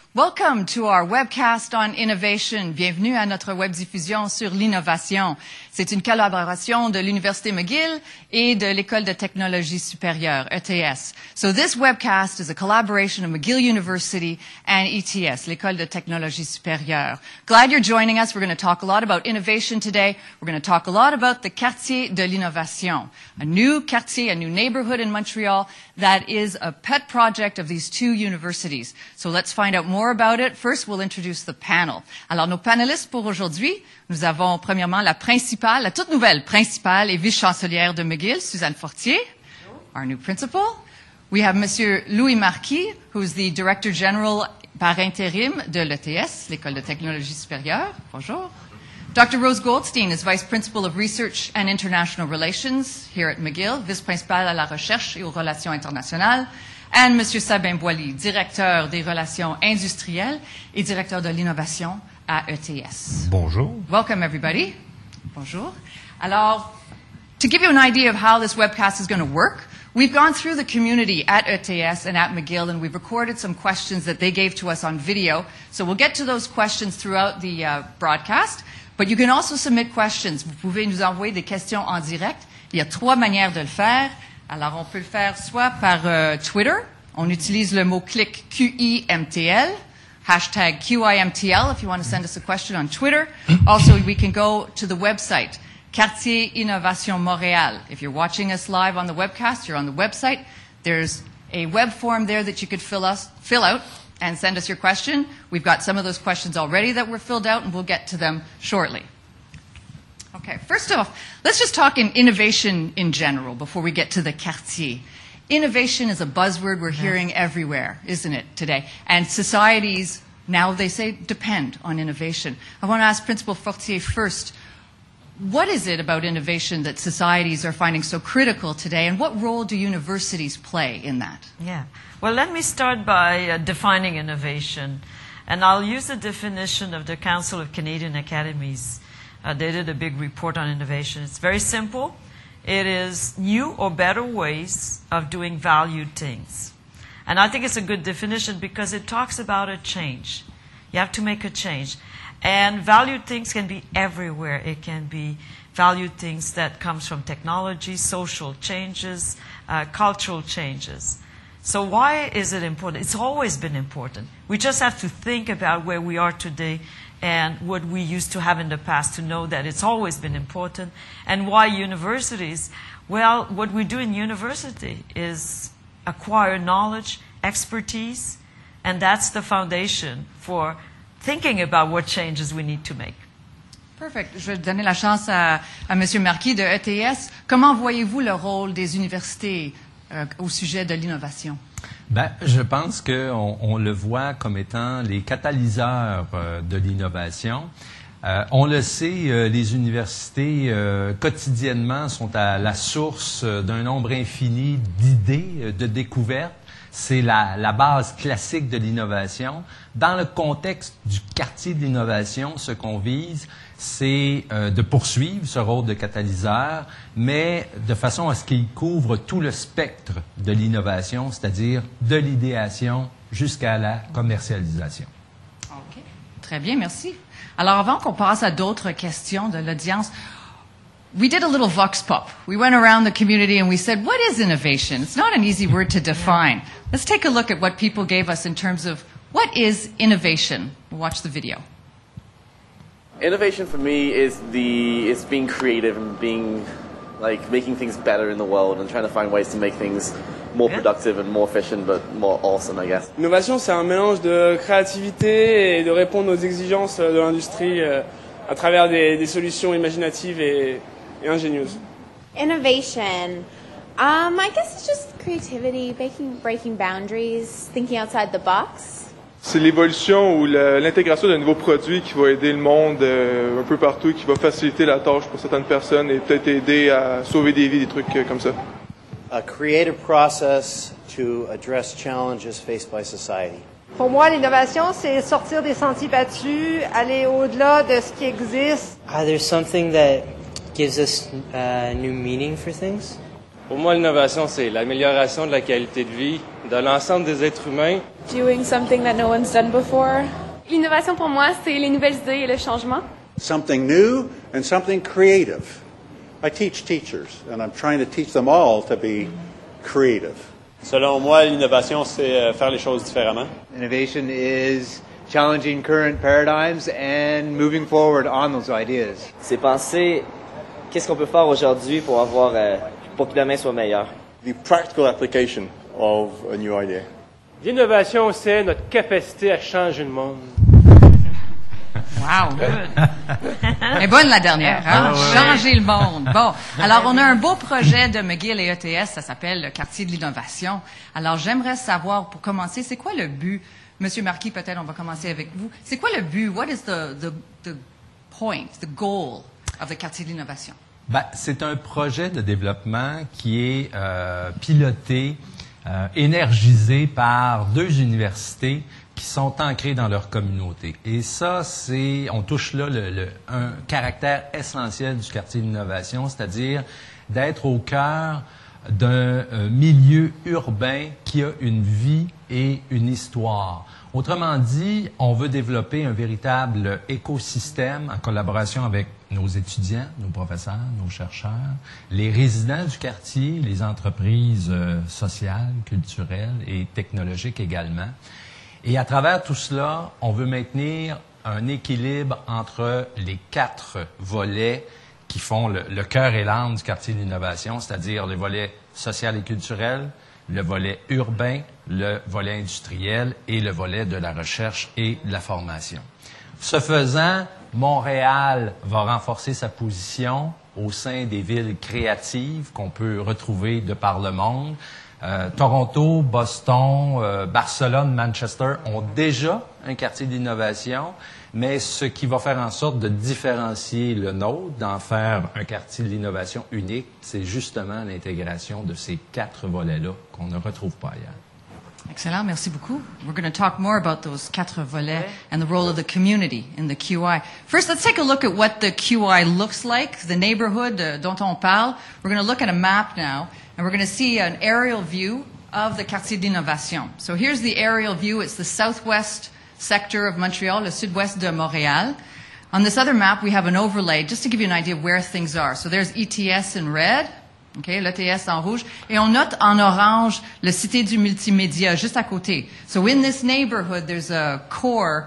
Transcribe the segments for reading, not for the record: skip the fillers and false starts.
Welcome to our webcast on innovation. Bienvenue à notre webdiffusion sur l'innovation. C'est une collaboration de l'Université McGill et de l'École de technologie supérieure, ETS. So this webcast is a collaboration of McGill University and ETS, l'École de technologie supérieure. Glad you're joining us. We're going to talk a lot about innovation today. We're going to talk a lot about the Quartier de l'Innovation, a new quartier, a new neighborhood in Montreal that is a pet project of these two universities. So let's find out more about it. First, we'll introduce the panel. Alors, nos panélistes pour aujourd'hui, nous avons premièrement la principale, la toute nouvelle principale et vice-chancelière de McGill, Suzanne Fortier, our new principal. We have Monsieur Louis Marquis, who's the Director General par intérim de l'ETS, l'École de technologie supérieure. Bonjour. Dr. Rose Goldstein is Vice Principal of Research and International Relations here at McGill, vice-principale à la recherche et aux relations internationales. And Monsieur Sabin Boily, directeur des relations industrielles et directeur de l'innovation à ETS. Bonjour. Welcome, everybody. Bonjour. Alors, to give you an idea of how this webcast is going to work, we've gone through the community at ETS and at McGill, and we've recorded some questions that they gave to us on video. So we'll get to those questions throughout the broadcast. But you can also submit questions. Vous pouvez nous envoyer des questions en direct. Il y a 3 manières de le faire. Alors, on peut le faire soit par Twitter. On utilise le mot-clic QIMTL, hashtag QIMTL if you want to send us a question on Twitter. Also, we can go to the website, Quartier Innovation Montréal. If you're watching us live on the webcast, you're on the website. There's a web form there that you could fill out and send us your question. We've got some of those questions already that were filled out, and we'll get to them shortly. Okay, first off, let's just talk in innovation in general before we get to the quartier. Innovation is a buzzword we're hearing everywhere, isn't it, today? And societies, now they say, depend on innovation. I want to ask Principal Fortier first, what is it about innovation that societies are finding so critical today, and what role do universities play in that? Yeah. Well, let me start by defining innovation. And I'll use the definition of the Council of Canadian Academies. They did a big report on innovation. It's very simple. It is new or better ways of doing valued things. And I think it's a good definition because it talks about a change. You have to make a change. And valued things can be everywhere. It can be valued things that comes from technology, social changes, cultural changes. So why is it important? It's always been important. We just have to think about where we are today and what we used to have in the past to know that it's always been important. And why universities? Well, what we do in university is acquire knowledge, expertise, and that's the foundation for thinking about what changes we need to make. Perfect. Je vais donner la chance à M. Marquis de ETS. Comment voyez-vous le rôle des universités au sujet de l'innovation? Ben, je pense qu'on le voit comme étant les catalyseurs de l'innovation. On le sait, les universités quotidiennement sont à la source d'un nombre infini d'idées, de découvertes. C'est la base classique de l'innovation. Dans le contexte du quartier de l'innovation, ce qu'on vise, c'est de poursuivre ce rôle de catalyseur, mais de façon à ce qu'il couvre tout le spectre de l'innovation, c'est-à-dire de l'idéation jusqu'à la commercialisation. OK. Très bien, merci. Alors, avant qu'on passe à d'autres questions de l'audience, we did a little vox pop. We went around the community and we said, what is innovation? It's not an easy word to define. Let's take a look at what people gave us in terms of what is innovation. We'll watch the video. Innovation for me is being creative and being making things better in the world and trying to find ways to make things more productive and more efficient but more awesome, I guess. L'innovation, c'est un mélange de créativité et de répondre aux exigences de l'industrie à travers des solutions imaginatives et ingénieuses. Innovation, I guess it's just creativity, breaking boundaries, thinking outside the box. C'est l'évolution ou l'intégration d'un nouveau produit qui va aider le monde un peu partout, qui va faciliter la tâche pour certaines personnes et peut-être aider à sauver des vies, des trucs comme ça. A creative process to address challenges faced by society. Pour moi, l'innovation, c'est sortir des sentiers battus, aller au-delà de ce qui existe. There's something that gives us new meaning for things. Pour moi, l'innovation, c'est l'amélioration de la qualité de vie de l'ensemble des êtres humains. Doing something that no one's done before. L'innovation pour moi, c'est les nouvelles idées et le changement. Something new and something creative. I teach teachers, and I'm trying to teach them all to be creative. Selon moi, l'innovation, c'est faire les choses différemment. Innovation is challenging current paradigms and moving forward on those ideas. C'est penser qu'est-ce qu'on peut faire aujourd'hui pour pour que demain soit meilleur. The practical application of a new idea. L'innovation, c'est notre capacité à changer le monde. Wow! Elle est bonne la dernière, hein? Changer le monde. Bon, alors on a un beau projet de McGill et ETS, ça s'appelle le quartier de l'innovation. Alors j'aimerais savoir, pour commencer, c'est quoi le but? Monsieur Marquis, peut-être on va commencer avec vous. C'est quoi le but? What is the point, the goal of the quartier de l'innovation? Ben, c'est un projet de développement qui est piloté, énergisé par 2 universités qui sont ancrés dans leur communauté. Et ça, on touche là un caractère essentiel du quartier d'innovation, c'est-à-dire d'être au cœur d'un milieu urbain qui a une vie et une histoire. Autrement dit, on veut développer un véritable écosystème en collaboration avec nos étudiants, nos professeurs, nos chercheurs, les résidents du quartier, les entreprises sociales, culturelles et technologiques également. Et à travers tout cela, on veut maintenir un équilibre entre les 4 volets qui font le cœur et l'âme du quartier de l'innovation, c'est-à-dire le volet social et culturel, le volet urbain, le volet industriel et le volet de la recherche et de la formation. Ce faisant, Montréal va renforcer sa position au sein des villes créatives qu'on peut retrouver de par le monde. Toronto, Boston, Barcelone, Manchester ont déjà un quartier d'innovation, mais ce qui va faire en sorte de différencier le nôtre, d'en faire un quartier de l'innovation unique, c'est justement l'intégration de ces 4 volets-là qu'on ne retrouve pas ailleurs. Excellent, merci beaucoup. We're going to talk more about those 4 volets and the role of the community in the QI. First, let's take a look at what the QI looks like, the neighborhood dont on parle. We're going to look at a map now, and we're going to see an aerial view of the quartier d'innovation. So here's the aerial view. It's the southwest sector of Montreal, le sud-ouest de Montréal. On this other map, we have an overlay just to give you an idea of where things are. So there's ETS in red. Okay, l'ETS en rouge. Et on note en orange le Cité du Multimédia, juste à côté. So in this neighborhood, there's a core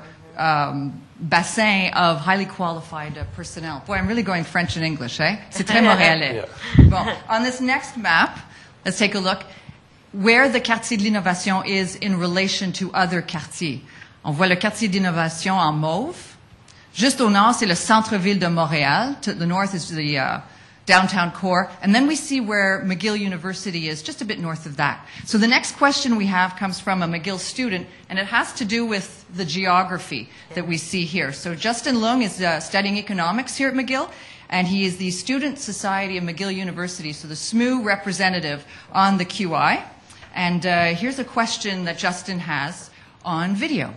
bassin of highly qualified personnel. Boy, I'm really going French and English, eh? C'est très montréalais. Bon, on this next map, let's take a look where the quartier de l'innovation is in relation to other quartiers. On voit le quartier d'innovation en mauve. Juste au nord, c'est le centre-ville de Montréal. To the north is the downtown core. And then we see where McGill University is, just a bit north of that. So the next question we have comes from a McGill student, and it has to do with the geography that we see here. So Justin Leung is studying economics here at McGill, and he is the Student Society of McGill University, so the SMU representative on the QI. And here's a question that Justin has on video.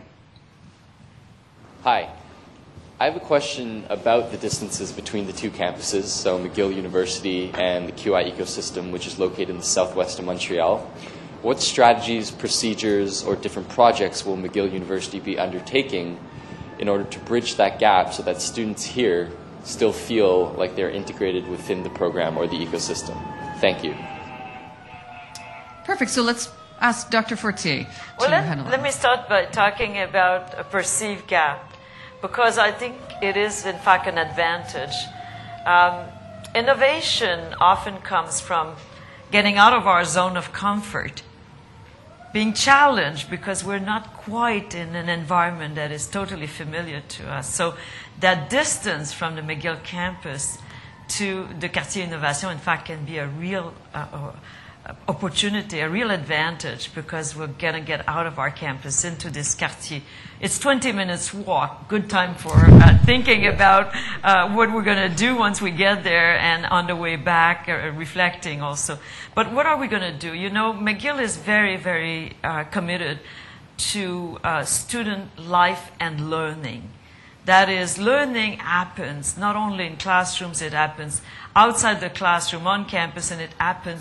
Hi. I have a question about the distances between the 2 campuses, so McGill University and the QI ecosystem, which is located in the southwest of Montreal. What strategies, procedures, or different projects will McGill University be undertaking in order to bridge that gap so that students here still feel like they're integrated within the program or the ecosystem? Thank you. Perfect. So let's ask Dr. Fortier. Well, let me start by talking about a perceived gap, because I think it is, in fact, an advantage. Innovation often comes from getting out of our zone of comfort, being challenged because we're not quite in an environment that is totally familiar to us. So that distance from the McGill campus to the Quartier Innovation, in fact, can be a real opportunity, a real advantage, because we're going to get out of our campus into this quartier. It's 20 minutes walk, good time for thinking about what we're going to do once we get there, and on the way back, reflecting also. But what are we going to do? You know, McGill is very, very committed to student life and learning. That is, learning happens not only in classrooms, it happens outside the classroom, on campus, and it happens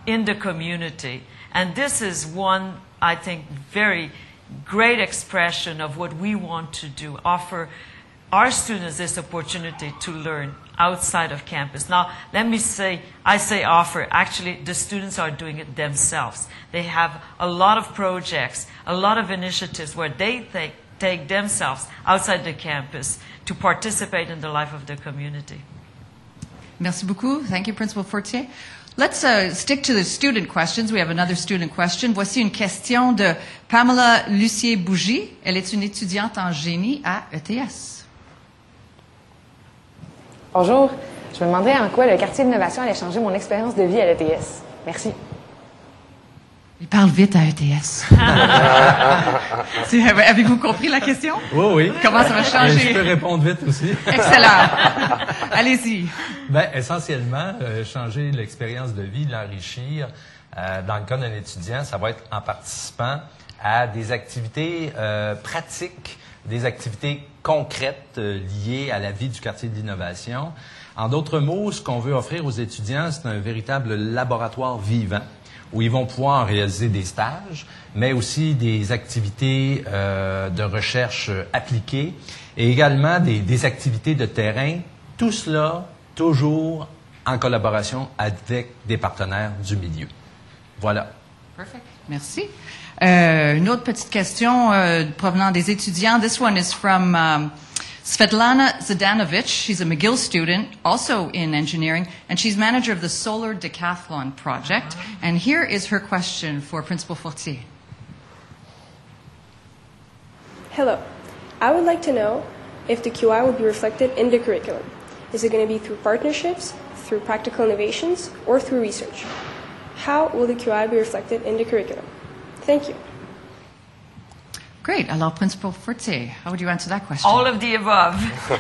in the community. And this is one, I think, very great expression of what we want to do, offer our students this opportunity to learn outside of campus. Now, let me say, I say offer, actually the students are doing it themselves. They have a lot of projects, a lot of initiatives where they take themselves outside the campus to participate in the life of the community. Merci beaucoup. Thank you, Principal Fortier. Let's stick to the student questions. We have another student question. Voici une question de Pamela Lucier-Bougie. Elle est une étudiante en génie à ETS. Bonjour. Je me demandais en quoi le quartier d'innovation allait changer mon expérience de vie à l'ETS. Merci. Il parle vite à ETS. Avez-vous compris la question? Oui, oui. Comment ça va changer? Je peux répondre vite aussi. Excellent. Allez-y. Ben, essentiellement, changer l'expérience de vie, l'enrichir. Dans le cas d'un étudiant, ça va être en participant à des activités pratiques, des activités concrètes liées à la vie du quartier de l'innovation. En d'autres mots, ce qu'on veut offrir aux étudiants, c'est un véritable laboratoire vivant où ils vont pouvoir réaliser des stages, mais aussi des activités de recherche appliquées et également des activités de terrain. Tout cela toujours en collaboration avec des partenaires du milieu. Voilà. Perfect. Merci. Une autre petite question provenant des étudiants. This one is from Svetlana Zdanovich. She's a McGill student, also in engineering, and she's manager of the Solar Decathlon Project. And here is her question for Principal Fortier. Hello. I would like to know if the QI will be reflected in the curriculum. Is it going to be through partnerships, through practical innovations, or through research? How will the QI be reflected in the curriculum? Thank you. Great. Alors, Principal Fortier, how would you answer that question? All of the above.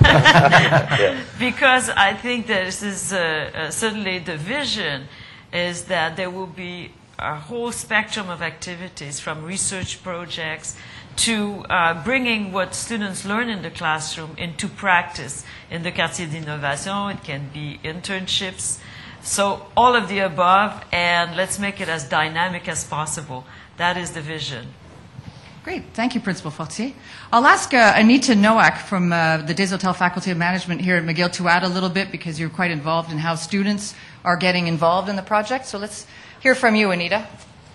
Because I think that this is certainly the vision is that there will be a whole spectrum of activities from research projects to bringing what students learn in the classroom into practice in the Quartier d'Innovation. It can be internships. So all of the above, and let's make it as dynamic as possible. That is the vision. Great. Thank you, Principal Fortier. I'll ask Anita Nowak from the Des Hotels Faculty of Management here at McGill to add a little bit because you're quite involved in how students are getting involved in the project. So let's hear from you, Anita.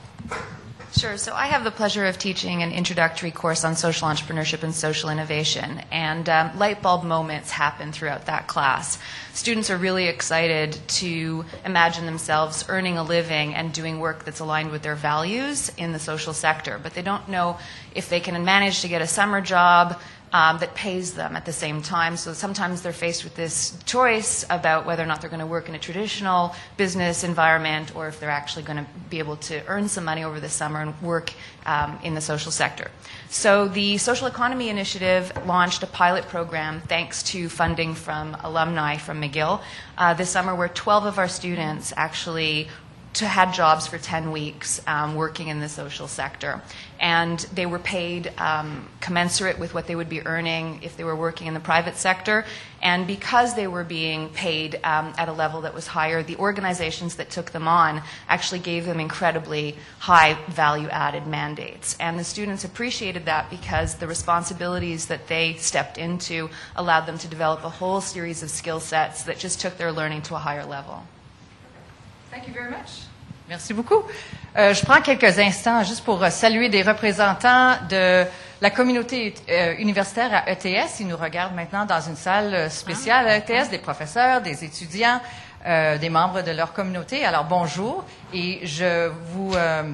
Sure. So I have the pleasure of teaching an introductory course on social entrepreneurship and social innovation, and light bulb moments happen throughout that class. Students are really excited to imagine themselves earning a living and doing work that's aligned with their values in the social sector, but they don't know if they can manage to get a summer job that pays them at the same time. So sometimes they're faced with this choice about whether or not they're going to work in a traditional business environment or if they're actually going to be able to earn some money over the summer and work in the social sector. So the Social Economy Initiative launched a pilot program thanks to funding from alumni from McGill this summer where 12 of our students actually had jobs for 10 weeks working in the social sector. And they were paid commensurate with what they would be earning if they were working in the private sector. And because they were being paid at a level that was higher, the organizations that took them on actually gave them incredibly high value-added mandates. And the students appreciated that because the responsibilities that they stepped into allowed them to develop a whole series of skill sets that just took their learning to a higher level. Thank you very much. Merci beaucoup. Je prends quelques instants juste pour saluer des représentants de la communauté universitaire à ETS. Ils nous regardent maintenant dans une salle spéciale à ETS, des professeurs, des étudiants, des membres de leur communauté. Alors bonjour et je vous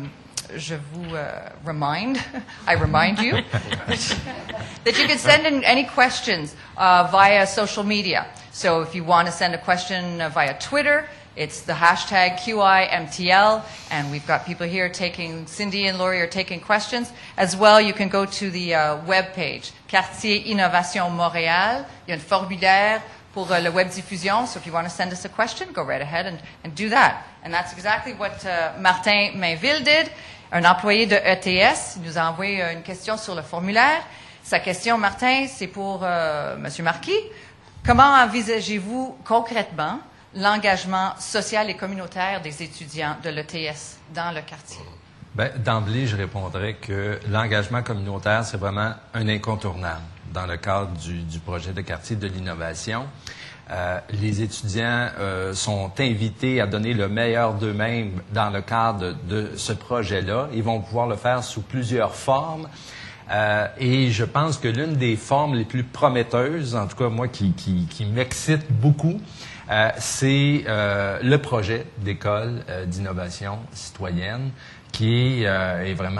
remind you that you can send in any questions via social media. So if you want to send a question via Twitter, it's the hashtag QIMTL, and we've got people here Cindy and Laurie are taking questions. As well, you can go to the web page, Quartier Innovation Montréal. Il y a un formulaire pour la web diffusion, so if you want to send us a question, go right ahead and do that. And that's exactly what Martin Mainville did, un employé de ETS. Il nous a envoyé une question sur le formulaire. Sa question, Martin, c'est pour M. Marquis. Comment envisagez-vous concrètement l'engagement social et communautaire des étudiants de l'ETS dans le quartier? Bien, d'emblée, je répondrais que l'engagement communautaire, c'est vraiment un incontournable dans le cadre du projet de quartier de l'innovation. Les étudiants sont invités à donner le meilleur d'eux-mêmes dans le cadre de ce projet-là. Ils vont pouvoir le faire sous plusieurs formes. Et je pense que l'une des formes les plus prometteuses, en tout cas moi qui m'excite beaucoup, c'est le projet d'école d'innovation citoyenne qui est vraiment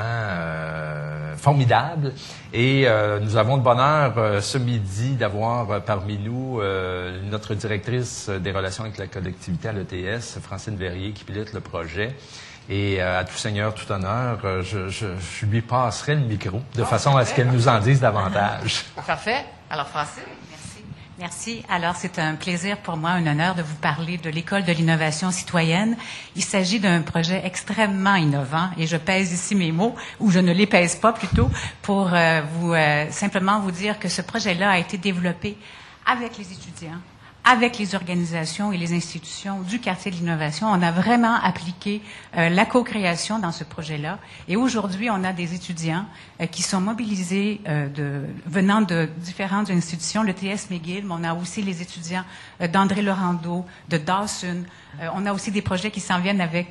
formidable. Et nous avons le bonheur ce midi d'avoir parmi nous notre directrice des relations avec la collectivité à l'ETS, Francine Verrier, qui pilote le projet. Et à tout seigneur, tout honneur, je lui passerai le micro de façon à ce qu'elle nous en dise davantage. Parfait. Alors, Francine? Merci. Alors, c'est un plaisir pour moi, un honneur de vous parler de l'École de l'innovation citoyenne. Il s'agit d'un projet extrêmement innovant et je pèse ici mes mots, ou je ne les pèse pas plutôt, pour simplement vous dire que ce projet-là a été développé avec les étudiants, avec les organisations et les institutions du quartier de l'innovation. On a vraiment appliqué la co-création dans ce projet-là. Et aujourd'hui, on a des étudiants qui sont mobilisés venant de différentes institutions, le TS McGill, mais on a aussi les étudiants d'André Laurando, de Dawson. On a aussi des projets qui s'en viennent avec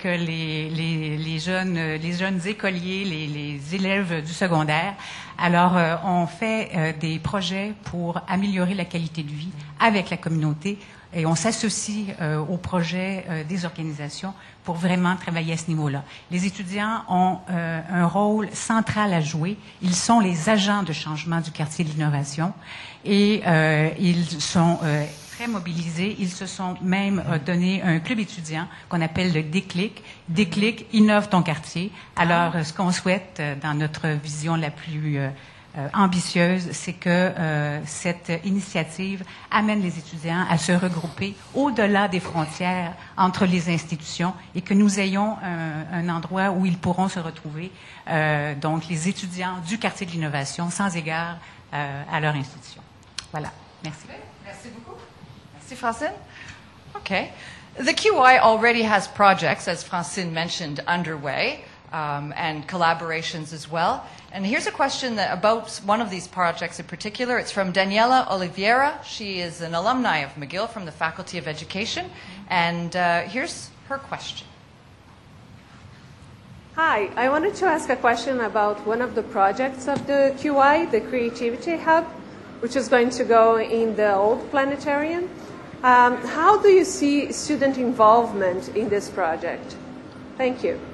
les jeunes écoliers, les élèves du secondaire. Alors, on fait des projets pour améliorer la qualité de vie avec la communauté et on s'associe aux projets des organisations pour vraiment travailler à ce niveau-là. Les étudiants ont un rôle central à jouer. Ils sont les agents de changement du quartier de l'innovation et ils sont très mobilisés. Ils se sont même donné un club étudiant qu'on appelle le Déclic. Déclic, innove ton quartier. Alors, ce qu'on souhaite dans notre vision la plus ambitieuse, c'est que cette initiative amène les étudiants à se regrouper au-delà des frontières entre les institutions et que nous ayons un endroit où ils pourront se retrouver, donc les étudiants du quartier de l'innovation, sans égard à leur institution. Voilà. Merci. Merci beaucoup. Merci, Francine. Okay. The QI already has projects, as Francine mentioned, underway, and collaborations as well. And here's a question about one of these projects in particular. It's from Daniela Oliveira. She is an alumni of McGill from the Faculty of Education. And here's her question. Hi, I wanted to ask a question about one of the projects of the QI, the Creativity Hub, which is going to go in the old planetarium. How do you see student involvement in this project? Thank you.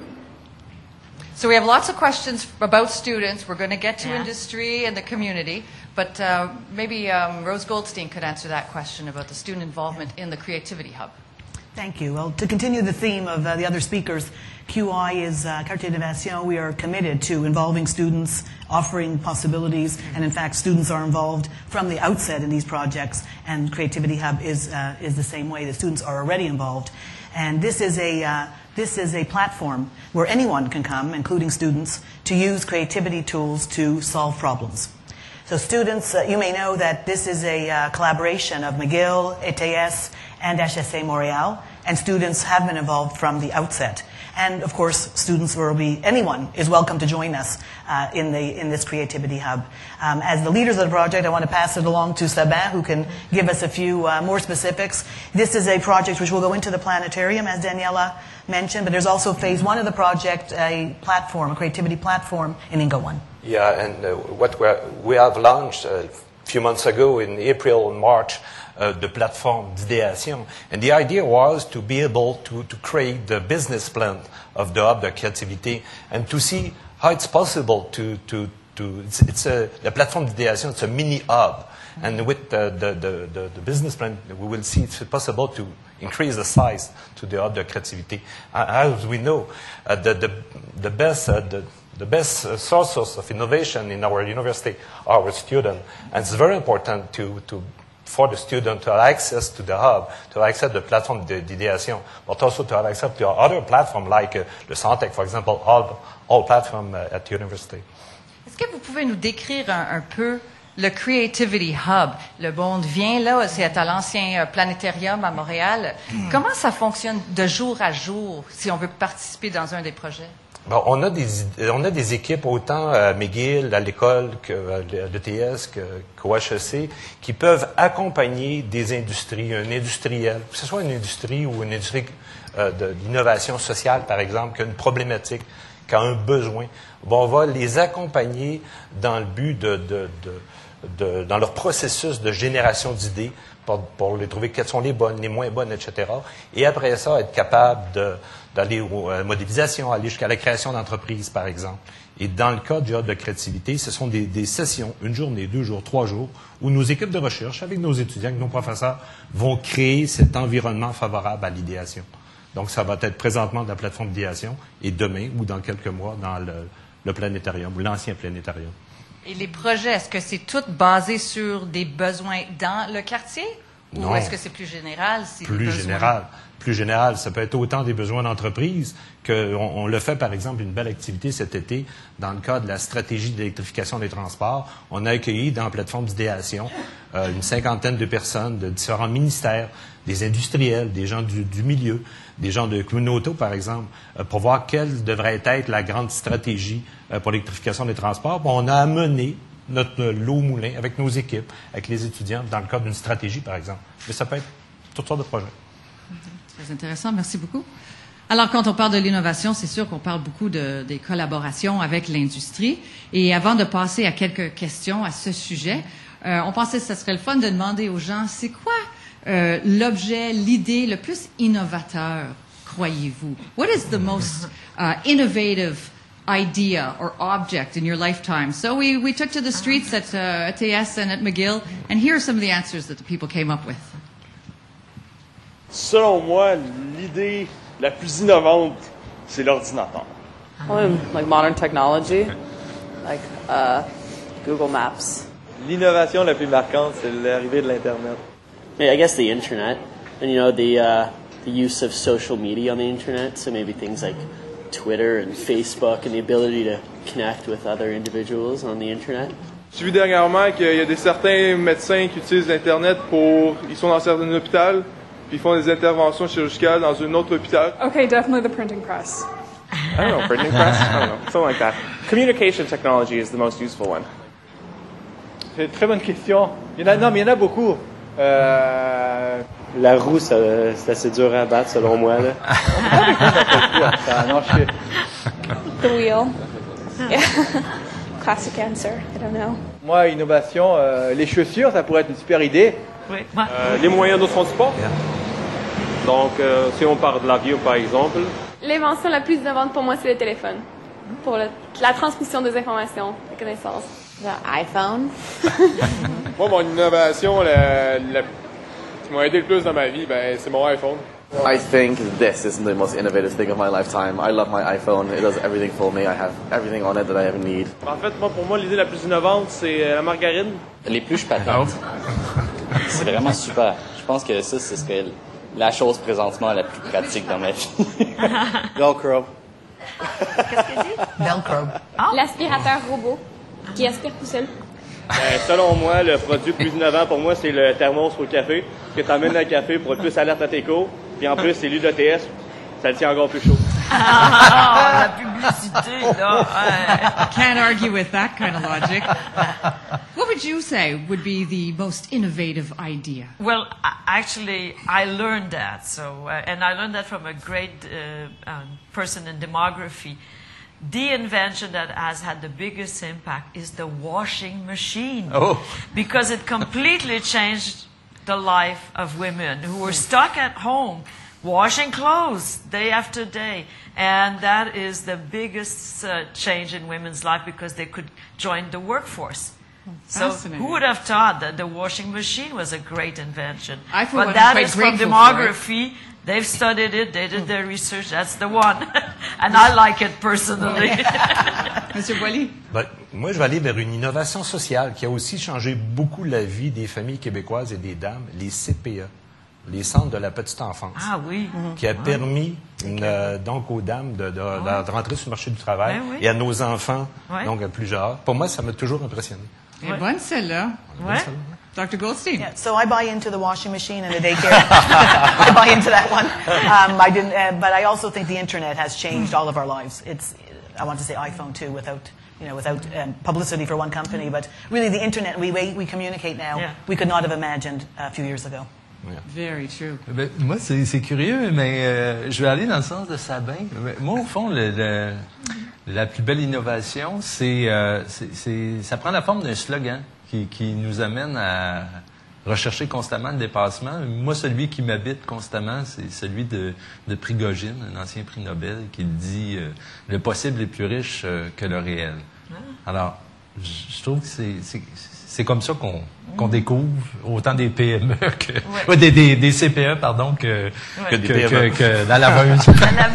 So we have lots of questions about students. We're going to get to industry and the community, but maybe Rose Goldstein could answer that question about the student involvement in the Creativity Hub. Thank you. Well, to continue the theme of the other speakers, QI is Quartier d'Innovation. We are committed to involving students, offering possibilities, and in fact, students are involved from the outset in these projects, and Creativity Hub is the same way. The students are already involved. And this is a platform where anyone can come, including students, to use creativity tools to solve problems. So students, you may know that this is a collaboration of McGill, ETS, and HSA Montréal, and students have been involved from the outset. And of course, anyone is welcome to join us in this Creativity Hub. As the leaders of the project, I want to pass it along to Sabin, who can give us a few more specifics. This is a project which will go into the planetarium, as Daniela mentioned, but there's also phase one of the project, a creativity platform in Inga One. Yeah, and what we have launched a few months ago in April and March, the platform d'idéation. And the idea was to be able to create the business plan of the Hub de Créativité and to see how it's possible the platform d'idéation, it's a mini hub. And with the business plan, we will see it's possible to increase the size to the Hub de Créativité. As we know, the best sources of innovation in our university are our students. And it's very important for the student to have access to the hub, to have access to the platform d'idéation, but also to have access to other platforms like the Santec, for example, all platforms at the university. Est-ce que vous pouvez nous décrire un peu le Creativity Hub. Le monde vient là, c'est à l'ancien planétarium à Montréal. Comment ça fonctionne de jour à jour si on veut participer dans un des projets? Bon, on a des équipes autant à McGill, à l'école, à l'ETS, qu'au HEC, qui peuvent accompagner des industries, un industriel, que ce soit une industrie ou une industrie d'innovation sociale, par exemple, qui a une problématique, qui a un besoin. Bon, on va les accompagner dans le but dans leur processus de génération d'idées pour les trouver quelles sont les bonnes, les moins bonnes, etc. Et après ça, être capable d'aller à la modélisation, aller jusqu'à la création d'entreprises, par exemple. Et dans le cas du hub de créativité, ce sont des sessions, 1 journée, 2 jours, 3 jours, où nos équipes de recherche, avec nos étudiants, avec nos professeurs, vont créer cet environnement favorable à l'idéation. Donc, ça va être présentement dans la plateforme d'idéation et demain ou dans quelques mois dans le planétarium ou l'ancien planétarium. Et les projets, est-ce que c'est tout basé sur des besoins dans le quartier? Non. Ou est-ce que c'est plus général? Plus général. Ça peut être autant des besoins d'entreprise qu'on le fait, par exemple, une belle activité cet été dans le cadre de la stratégie d'électrification des transports. On a accueilli dans la plateforme d'idéation une 50aine de personnes de différents ministères, des industriels, des gens du milieu, des gens de Clunoto, par exemple, pour voir quelle devrait être la grande stratégie pour l'électrification des transports. Bon, on a amené notre lot au moulin avec nos équipes, avec les étudiants, dans le cadre d'une stratégie, par exemple. Mais ça peut être toutes sortes de projets. Très intéressant, merci beaucoup. Alors, quand on parle de l'innovation, c'est sûr qu'on parle beaucoup des collaborations avec l'industrie. Et avant de passer à quelques questions à ce sujet, on pensait que ce serait le fun de demander aux gens, c'est quoi l'objet, l'idée le plus innovateur, croyez-vous? What is the most innovative idea or object in your lifetime? So we took to the streets at ATS and at McGill, and here are some of the answers that the people came up with. Selon moi, l'idée la plus innovante, c'est l'ordinateur. Like modern technology, like Google Maps. L'innovation la plus marquante, c'est l'arrivée de l'Internet. I guess the internet, and the use of social media on the internet. So maybe things like Twitter and Facebook, and the ability to connect with other individuals on the internet. J'ai vu dernièrement qu'il y a certains médecins qui utilisent l'Internet ils sont dans certains hôpitaux, puis ils font des interventions chirurgicales dans un autre hôpital. Okay, definitely the printing press. I don't know, printing press? I don't know, something like that. Communication technology is the most useful one. C'est une très bonne question. Mais il y en a beaucoup. La roue, c'est assez dur à battre, selon moi. Là. The wheel. Yeah. Classic answer. I don't know. Moi, innovation, les chaussures, ça pourrait être une super idée. Oui. Les moyens de transport. Donc, si on parle de l'avion, par exemple. L'invention la plus innovante pour moi, c'est le téléphone. Pour la transmission des informations, des connaissances. iPhone. Moi, mon innovation qui m'a aidé le plus dans ma vie, c'est mon iPhone. I think this is the most innovative thing of my lifetime. I love my iPhone. It does everything for me. I have everything on it that I ever need. En fait, pour moi, l'idée la plus innovante, c'est la margarine. Les pluches patates. C'est vraiment super. Je pense que ça, ce serait la chose présentement la plus pratique dans ma vie. Velcro. Qu'est-ce qu'il dit? Velcro. L'aspirateur robot qui aspire tout seul. Selon moi, le produit plus innovant pour moi, c'est le thermos au café. Que tu emmènes le café pour être plus alerte à tes cours. Puis en plus, c'est lui d'ETS, ça le tient encore plus chaud. La publicité, là. Can't argue with that kind of logic. What would you say would be the most innovative idea? Well, actually, I learned that. So, and I learned that from a great person in demography. The invention that has had the biggest impact is the washing machine. Oh. Because it completely changed the life of women who were stuck at home washing clothes day after day. And that is the biggest change in women's life because they could join the workforce. So who would have thought that the washing machine was a great invention? But that is from demography. They've studied it, they did their research, that's the one. And I like it personally. Monsieur Boily? Moi, je vais aller vers une innovation sociale qui a aussi changé beaucoup la vie des familles québécoises et des dames, les CPE, les centres de la petite enfance. Ah oui. Qui a permis donc aux dames de rentrer sur le marché du travail et à nos enfants, donc à plus jeunes. Pour moi, ça m'a toujours impressionné. Elle est bonne celle-là. Ouais. Dr. Goldstein. Yeah, so I buy into the washing machine and the daycare. I buy into that one. I didn't, but I also think the internet has changed all of our lives. I want to say iPhone too, without publicity for one company, but really the internet, we communicate now. Yeah. We could not have imagined a few years ago. Yeah. Very true. Ben, moi, c'est curieux, mais je vais aller dans le sens de Sabin. Moi, au fond, la plus belle innovation, ça prend la forme d'un slogan qui nous amène à rechercher constamment le dépassement. Moi, celui qui m'habite constamment, c'est celui de Prigogine, un ancien prix Nobel, qui dit le possible est plus riche que le réel. Alors, je trouve que c'est comme ça qu'on découvre autant des PME que des CPE, pardon, que la laveuse.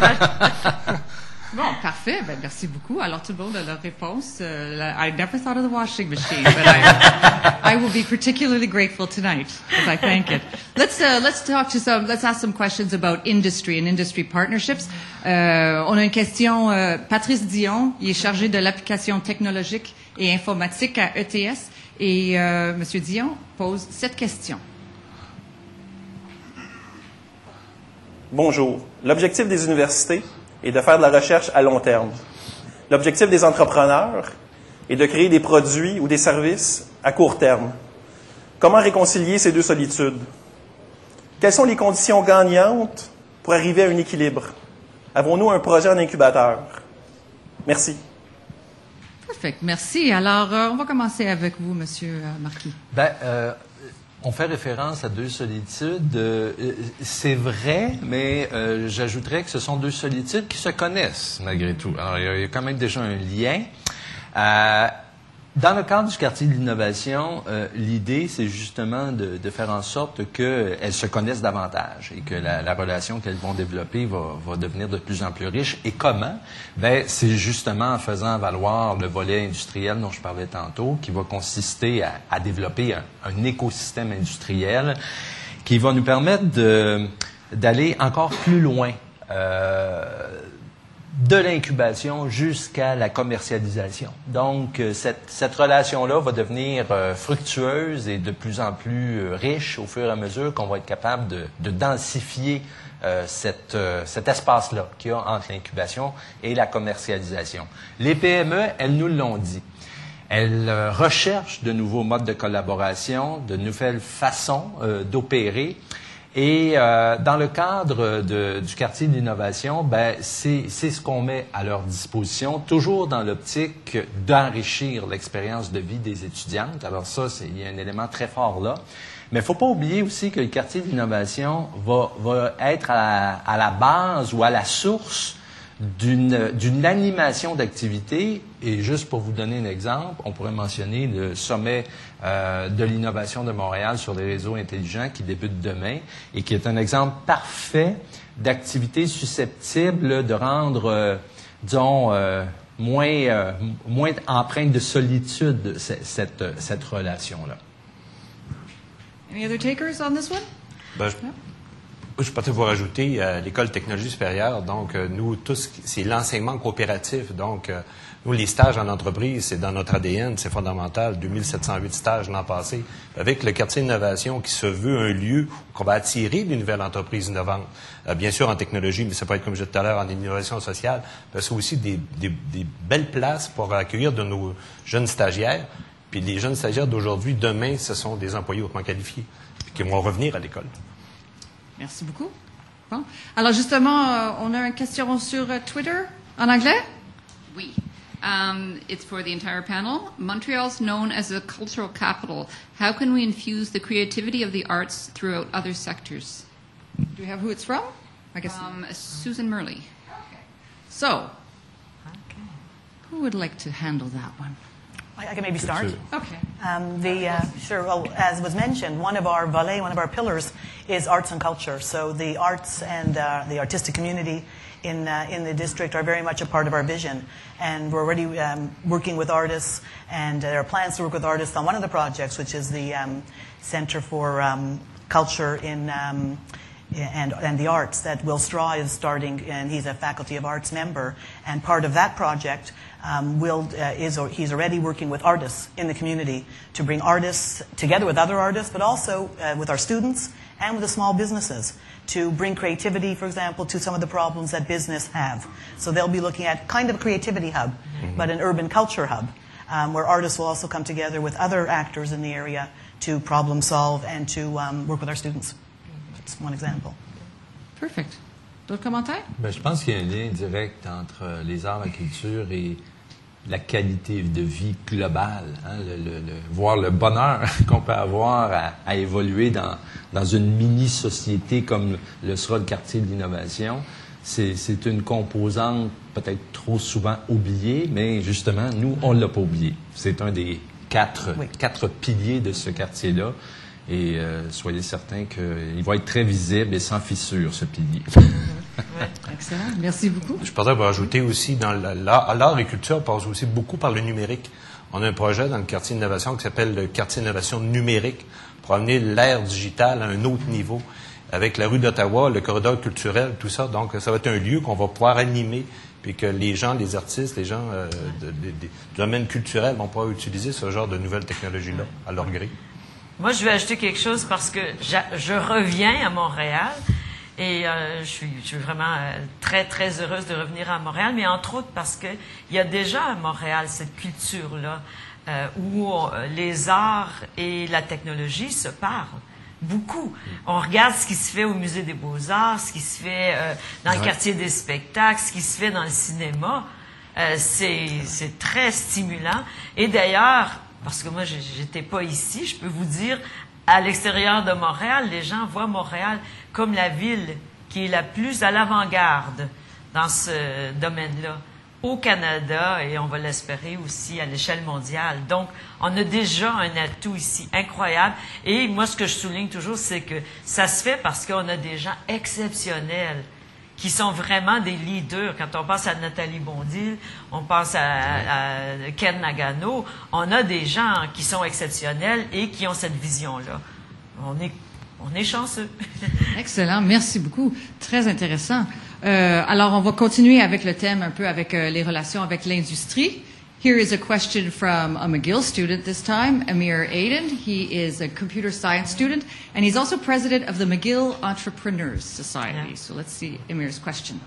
Bon, parfait. Ben, merci beaucoup. Alors, tout le monde a leur réponse. I never thought of the washing machine, but I will be particularly grateful tonight as I thank it. Let's ask some questions about industry and industry partnerships. On a une question. Patrice Dion, il est chargé de l'application technologique et informatique à ETS. Et Monsieur Dion pose cette question. Bonjour. L'objectif des universités est de faire de la recherche à long terme. L'objectif des entrepreneurs est de créer des produits ou des services à court terme. Comment réconcilier ces deux solitudes? Quelles sont les conditions gagnantes pour arriver à un équilibre? Avons-nous un projet en incubateur? Merci. Parfait. Merci. Alors, on va commencer avec vous, Monsieur Marquis. On fait référence à deux solitudes. C'est vrai, mais j'ajouterais que ce sont deux solitudes qui se connaissent, malgré tout. Alors, il y a quand même déjà un lien. Dans le cadre du quartier de l'innovation, l'idée, c'est justement de faire en sorte qu'elles se connaissent davantage et que la relation qu'elles vont développer va devenir de plus en plus riche. Et comment? C'est justement en faisant valoir le volet industriel dont je parlais tantôt, qui va consister à développer un écosystème industriel qui va nous permettre d'aller encore plus loin de l'incubation jusqu'à la commercialisation. Donc, cette relation-là va devenir fructueuse et de plus en plus riche au fur et à mesure qu'on va être capable de densifier cet espace-là qu'il y a entre l'incubation et la commercialisation. Les PME, elles nous l'ont dit. Elles recherchent de nouveaux modes de collaboration, de nouvelles façons d'opérer. Et dans le cadre du quartier de l'innovation, c'est ce qu'on met à leur disposition, toujours dans l'optique d'enrichir l'expérience de vie des étudiantes. Alors ça, il y a un élément très fort là. Mais il ne faut pas oublier aussi que le quartier de l'innovation va être à la base ou à la source d'une animation d'activités. Et juste pour vous donner un exemple, on pourrait mentionner le sommet de l'innovation de Montréal sur les réseaux intelligents qui débute demain et qui est un exemple parfait d'activité susceptible de rendre, disons, moins empreinte de solitude cette relation-là. Any other takers on this one? Je peux vous rajouter l'école de technologie supérieure. Donc, nous tous, c'est l'enseignement coopératif. Donc, nous, les stages en entreprise, c'est dans notre ADN, c'est fondamental. 2708 stages l'an passé. Avec le quartier d'innovation qui se veut un lieu où on va attirer des nouvelles entreprises innovantes. Bien sûr en technologie, mais ça peut être, comme je disais tout à l'heure, en innovation sociale. C'est aussi des belles places pour accueillir de nos jeunes stagiaires. Puis les jeunes stagiaires d'aujourd'hui, demain, ce sont des employés hautement qualifiés qui vont revenir à l'école. Merci beaucoup. Bon. Alors justement, on a une question sur Twitter en anglais? Oui. It's for the entire panel. Montreal's known as a cultural capital. How can we infuse the creativity of the arts throughout other sectors? Do we have who it's from? I guess. Susan Murley. Okay. So, who would like to handle that one? I can maybe start. Okay. Sure. Well, as was mentioned, one of our pillars is arts and culture. So the arts and the artistic community in the district are very much a part of our vision. And we're already working with artists, and there are plans to work with artists on one of the projects, which is the Center for Culture in and the arts that Will Straw is starting, and he's a Faculty of Arts member. And part of that project, he's already working with artists in the community to bring artists together with other artists, but also with our students and with the small businesses to bring creativity, for example, to some of the problems that business have. So they'll be looking at kind of a creativity hub, but an urban culture hub, where artists will also come together with other actors in the area to problem solve and to work with our students. That's one example. Perfect. D'autres commentaires? Ben, je pense qu'il y a un lien direct entre les arts, la culture et la qualité de vie globale. Hein? Voir le bonheur qu'on peut avoir à évoluer dans une mini-société comme le sera le quartier de l'innovation, c'est une composante peut-être trop souvent oubliée, mais justement, nous, on ne l'a pas oublié. C'est un des quatre piliers de ce quartier-là. Et soyez certains qu'il va être très visible et sans fissure, ce pilier. Excellent. Merci beaucoup. Je pourrais rajouter aussi, l'art et culture passe aussi beaucoup par le numérique. On a un projet dans le quartier d'innovation qui s'appelle le quartier d'innovation numérique pour amener l'ère digitale à un autre niveau avec la rue d'Ottawa, le corridor culturel, tout ça. Donc, ça va être un lieu qu'on va pouvoir animer puis que les gens, les artistes, les gens du domaine culturel vont pouvoir utiliser ce genre de nouvelles technologies-là à leur gré. Moi, je vais ajouter quelque chose parce que je reviens à Montréal et je suis vraiment très, très heureuse de revenir à Montréal, mais entre autres parce qu'il y a déjà à Montréal cette culture-là où les arts et la technologie se parlent. Beaucoup. On regarde ce qui se fait au Musée des Beaux-Arts, ce qui se fait dans le quartier des spectacles, ce qui se fait dans le cinéma. C'est très stimulant. Et d'ailleurs, parce que moi, j'étais pas ici, je peux vous dire, à l'extérieur de Montréal, les gens voient Montréal comme la ville qui est la plus à l'avant-garde dans ce domaine-là au Canada et on va l'espérer aussi à l'échelle mondiale. Donc, on a déjà un atout ici incroyable. Et moi, ce que je souligne toujours, c'est que ça se fait parce qu'on a des gens exceptionnels qui sont vraiment des leaders. Quand on pense à Nathalie Bondil, on pense à Ken Nagano, on a des gens qui sont exceptionnels et qui ont cette vision-là. On est chanceux. Excellent, merci beaucoup. Très intéressant. Alors, on va continuer avec le thème un peu avec les relations avec l'industrie. Here is a question from a McGill student this time, Amir Aiden. He is a computer science student, and he's also president of the McGill Entrepreneurs Society. So let's see Amir's question.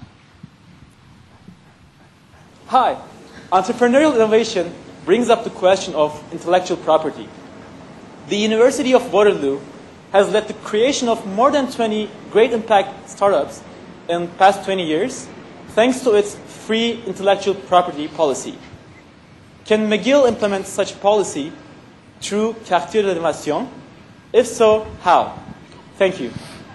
Hi. Entrepreneurial innovation brings up the question of intellectual property. The University of Waterloo has led the creation of more than 20 great impact startups in the past 20 years, thanks to its free intellectual property policy. Can McGill implement such policy through Quartier d'Innovation? If so, how? Thank you.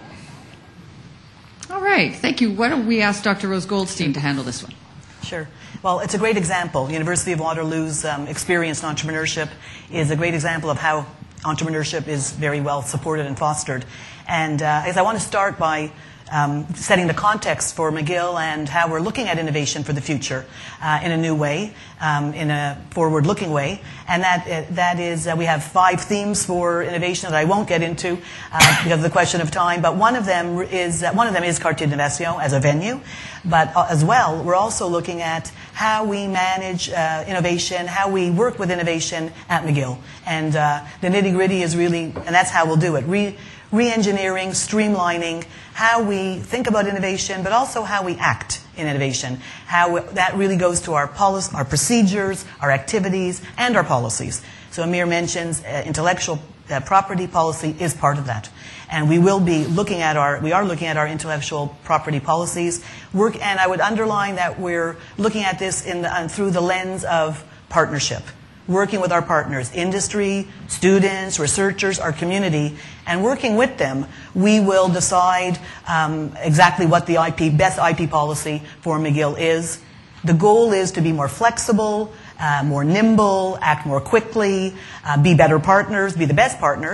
All right, thank you. Why don't we ask Dr. Rose Goldstein to handle this one? Sure. Well, it's a great example. The University of Waterloo's experience in entrepreneurship is a great example of how entrepreneurship is very well supported and fostered. And I want to start by setting the context for McGill and how we're looking at innovation for the future in a new way, in a forward-looking way. And that is we have 5 themes for innovation that I won't get into because of the question of time. But one of them is Quartier d'Innovation as a venue. But as well, we're also looking at how we manage innovation, how we work with innovation at McGill. And the nitty-gritty is really, and that's how we'll do it, re-engineering, streamlining, how we think about innovation, but also how we act in innovation. How that really goes to our policy, our procedures, our activities, and our policies. So Amir mentions intellectual property policy is part of that. And we are looking at our intellectual property policies. And I would underline that we're looking at this through the lens of partnership. Working with our partners, industry, students, researchers, our community, and working with them, we will decide exactly what the best IP policy for McGill is. The goal is to be more flexible, more nimble, act more quickly, be better partners, be the best partners,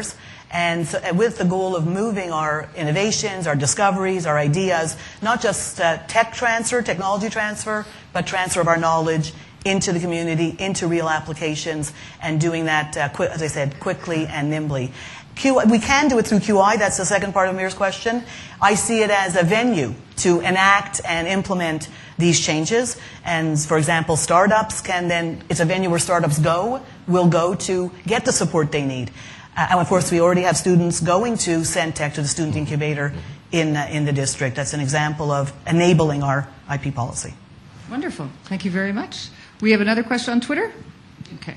And so, with the goal of moving our innovations, our discoveries, our ideas, not just tech transfer, technology transfer, but transfer of our knowledge into the community, into real applications, and doing that, as I said, quickly and nimbly. We can do it through QI. That's the second part of Amir's question. I see it as a venue to enact and implement these changes. And, for example, startups can then, it's a venue where startups will go to get the support they need. And, of course, we already have students going to Centec, to the student incubator in the district. That's an example of enabling our IP policy. Wonderful. Thank you very much. We have another question on Twitter? Okay.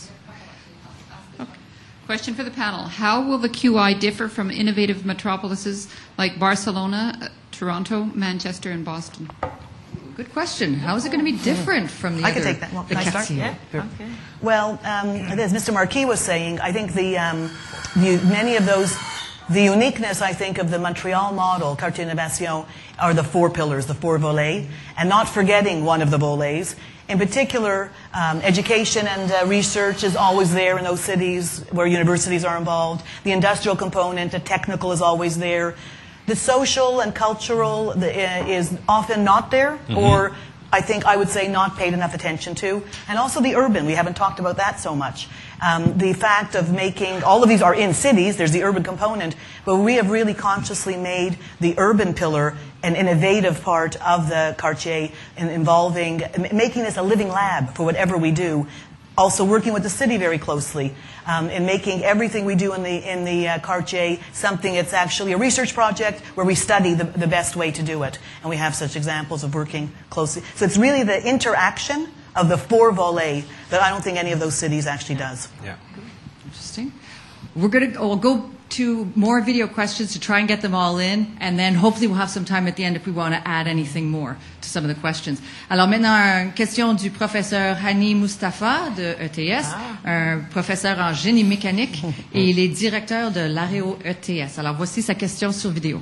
Question for the panel. How will the QI differ from innovative metropolises like Barcelona, Toronto, Manchester, and Boston? Good question. How is it going to be different from the other? I can take that. Well, can I start? Yeah. Sure. Okay. Well, as Mr. Marquis was saying, I think many of those, the uniqueness, I think, of the Montreal model, Quartier Innovation, are the 4 pillars, the 4 volets, and not forgetting one of the volets. In particular, education and research is always there in those cities where universities are involved. The industrial component, the technical is always there. The social and cultural is often not there, or I would say not paid enough attention to. And also the urban, we haven't talked about that so much. The fact of making, all of these are in cities, there's the urban component, but we have really consciously made the urban pillar an innovative part of the quartier, involving, making this a living lab for whatever we do. Also working with the city very closely in making everything we do in the quartier something that's actually a research project where we study the best way to do it. And we have such examples of working closely. So it's really the interaction of the 4 volets that I don't think any of those cities actually does. Yeah. Interesting. We'll go to more video questions to try and get them all in, and then hopefully we'll have some time at the end if we want to add anything more to some of the questions. Alors maintenant, une question du professeur Hani Mustafa de ETS, un professeur en génie mécanique, et il est directeur de l'AREO ETS. Alors voici sa question sur vidéo.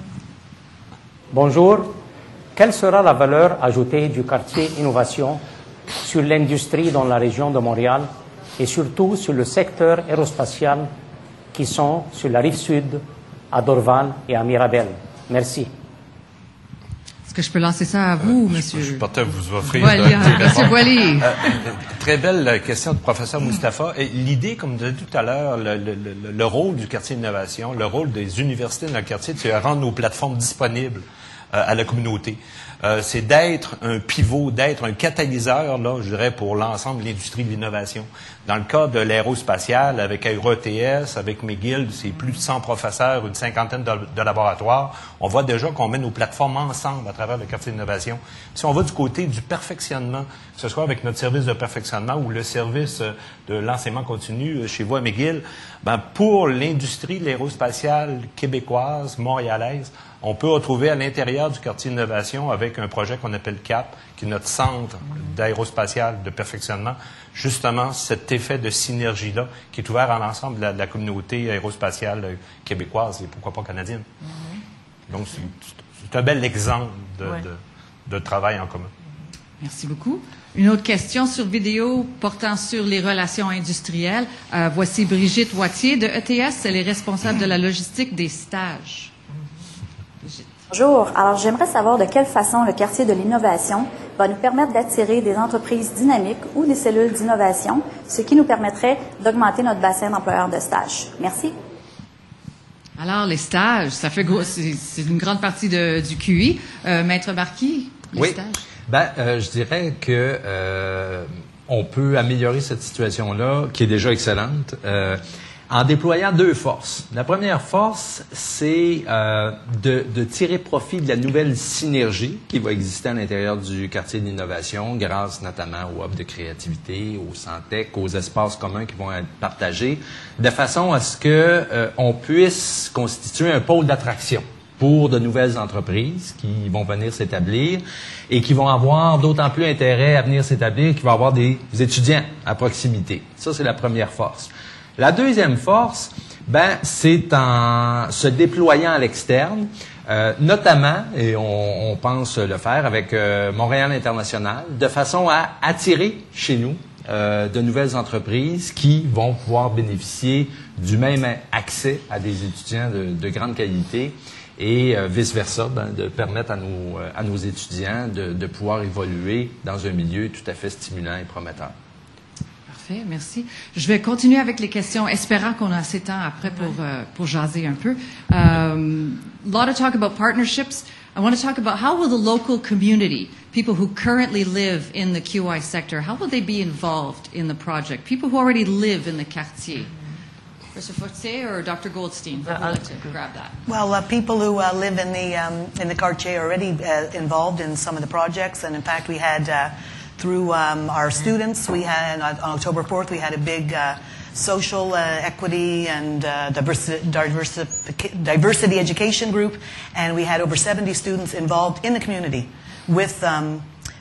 Bonjour. Quelle sera la valeur ajoutée du quartier innovation sur l'industrie dans la région de Montréal et surtout sur le secteur aérospatial qui sont sur la rive sud, à Dorval et à Mirabel? Merci. Est-ce que je peux lancer ça à vous, monsieur? Je portais vous offrir. Monsieur Boily. Très belle question du professeur Mustafa. Et l'idée, comme je disais tout à l'heure, le rôle du quartier d'innovation, le rôle des universités dans le quartier, c'est de rendre nos plateformes disponibles à la communauté. C'est d'être un pivot, d'être un catalyseur, là, je dirais, pour l'ensemble de l'industrie de l'innovation. Dans le cas de l'aérospatial, avec AeroETS, avec McGill, c'est plus de 100 professeurs, une cinquantaine de laboratoires. On voit déjà qu'on met nos plateformes ensemble à travers le quartier d'innovation. Si on va du côté du perfectionnement, que ce soit avec notre service de perfectionnement ou le service de l'enseignement continu chez vous à McGill, pour l'industrie de l'aérospatiale québécoise, montréalaise, on peut retrouver à l'intérieur du quartier d'innovation avec un projet qu'on appelle CAP, qui est notre centre d'aérospatial de perfectionnement, justement cet effet de synergie-là qui est ouvert à l'ensemble de la communauté aérospatiale québécoise et pourquoi pas canadienne. Donc, c'est un bel exemple de travail en commun. Merci beaucoup. Une autre question sur vidéo portant sur les relations industrielles. Voici Brigitte Wattier de ETS. Elle est responsable de la logistique des stages. Bonjour. Alors, j'aimerais savoir de quelle façon le quartier de l'innovation va nous permettre d'attirer des entreprises dynamiques ou des cellules d'innovation, ce qui nous permettrait d'augmenter notre bassin d'employeurs de stage. Merci. Alors, les stages, ça fait c'est une grande partie du QI. Maître Marquis, les stages? Je dirais que on peut améliorer cette situation-là, qui est déjà excellente, en déployant 2 forces. La première force, c'est de tirer profit de la nouvelle synergie qui va exister à l'intérieur du quartier d'innovation, grâce notamment au hub de créativité, au Centec, aux espaces communs qui vont être partagés, de façon à ce que on puisse constituer un pôle d'attraction pour de nouvelles entreprises qui vont venir s'établir et qui vont avoir d'autant plus intérêt à venir s'établir qu'ils vont avoir des étudiants à proximité. Ça, c'est la première force. La deuxième force, c'est en se déployant à l'externe, notamment, et on pense le faire avec Montréal International, de façon à attirer chez nous de nouvelles entreprises qui vont pouvoir bénéficier du même accès à des étudiants de grande qualité et vice-versa, de permettre à nos étudiants de pouvoir évoluer dans un milieu tout à fait stimulant et prometteur. Parfait, merci. Je vais continuer avec les questions, espérant qu'on a assez de temps après pour jaser un peu. A lot of talk about partnerships. I want to talk about how will the local community, people who currently live in the QI sector, how will they be involved in the project? People who already live in the quartier. Professor Fortier or Dr. Goldstein? Who would like to grab that? Well, people who live in the quartier are already involved in some of the projects, and in fact, we had through our students, we had on October 4th, we had a big social equity and diversity education group, and we had over 70 students involved in the community with the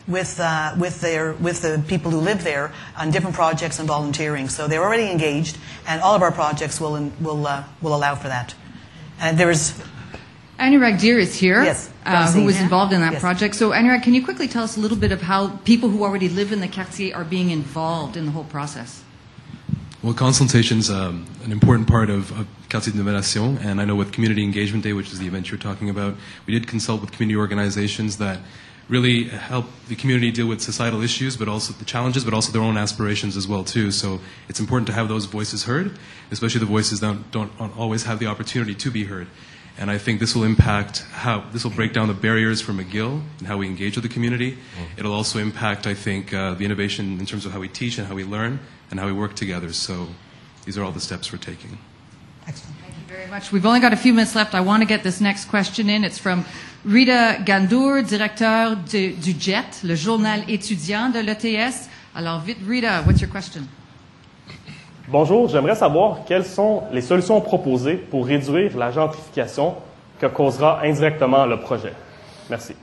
people who live there on different projects and volunteering. So they're already engaged, and all of our projects will allow for that. And there is Anurag Dheer is here, yes, who was involved in that project. So Anurag, can you quickly tell us a little bit of how people who already live in the quartier are being involved in the whole process? Well, consultation is an important part of Quartier d'Innovation, and I know with Community Engagement Day, which is the event you're talking about, we did consult with community organizations that really help the community deal with societal issues, but also the challenges, but also their own aspirations as well too. So it's important to have those voices heard, especially the voices that don't always have the opportunity to be heard. And I think this will break down the barriers for McGill and how we engage with the community. It'll also impact, I think, the innovation in terms of how we teach and how we learn and how we work together. So these are all the steps we're taking. Excellent. Thank you very much. We've only got a few minutes left. I want to get this next question in. It's from Rita Gandour, directeur du JET, le journal étudiant de l'ETS. Alors vite, Rita, what's your question? Bonjour, j'aimerais savoir quelles sont les solutions proposées pour réduire la gentrification que causera indirectement le projet. Merci.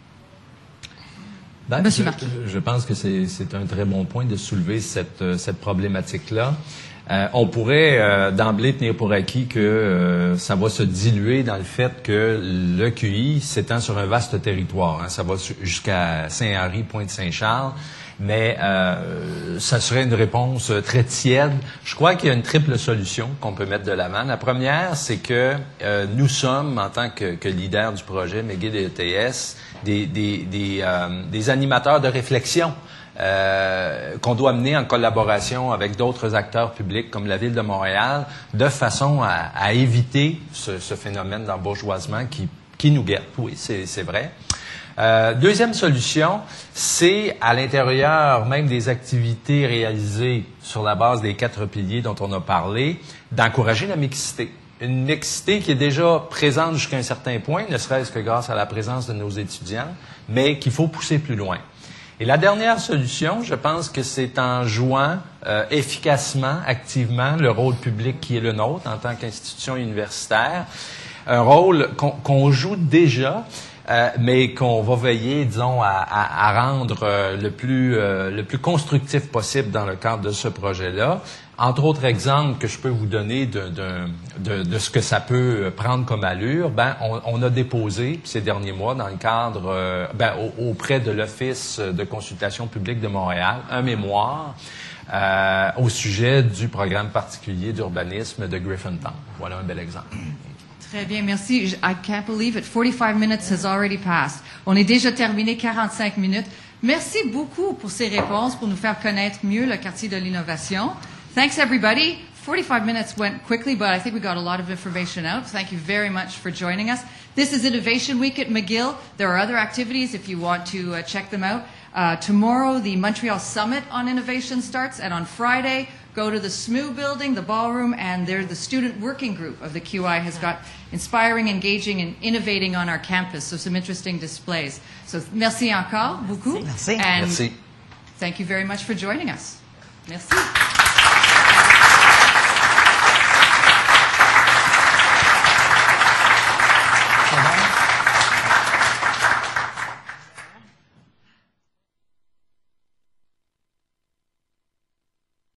Je pense que c'est un très bon point de soulever cette problématique-là. On pourrait d'emblée tenir pour acquis que ça va se diluer dans le fait que le QI s'étend sur un vaste territoire. Ça va jusqu'à Saint-Henri, Pointe-Saint-Charles. Mais ça serait une réponse très tiède. Je crois qu'il y a une triple solution qu'on peut mettre de l'avant. La première, c'est que nous sommes, en tant que leader du projet McGill et ETS, des animateurs de réflexion qu'on doit mener en collaboration avec d'autres acteurs publics comme la Ville de Montréal, de façon à éviter ce phénomène d'embourgeoisement qui nous guette. Oui, c'est vrai. Deuxième solution, c'est à l'intérieur même des activités réalisées sur la base des 4 piliers dont on a parlé, d'encourager la mixité. Une mixité qui est déjà présente jusqu'à un certain point, ne serait-ce que grâce à la présence de nos étudiants, mais qu'il faut pousser plus loin. Et la dernière solution, je pense que c'est en jouant efficacement, activement, le rôle public qui est le nôtre en tant qu'institution universitaire, un rôle qu'on joue déjà, mais qu'on va veiller, disons, à rendre le plus constructif possible dans le cadre de ce projet-là. Entre autres exemples que je peux vous donner de ce que ça peut prendre comme allure, on a déposé ces derniers mois dans le cadre, auprès de l'Office de consultation publique de Montréal, un mémoire au sujet du programme particulier d'urbanisme de Griffintown. Voilà un bel exemple. Très bien, merci. I can't believe it. 45 minutes has already passed. On est déjà terminé 45 minutes. Merci beaucoup pour ces réponses, pour nous faire connaître mieux le quartier de l'innovation. Thanks, everybody. 45 minutes went quickly, but I think we got a lot of information out. Thank you very much for joining us. This is Innovation Week at McGill. There are other activities if you want to check them out. Tomorrow, the Montreal Summit on Innovation starts, and on Friday, go to the SMU building, the ballroom, and there the student working group of the QI has got inspiring, engaging, and innovating on our campus. So some interesting displays. So merci encore beaucoup. Merci. And merci. Thank you very much for joining us. Merci. Bye-bye.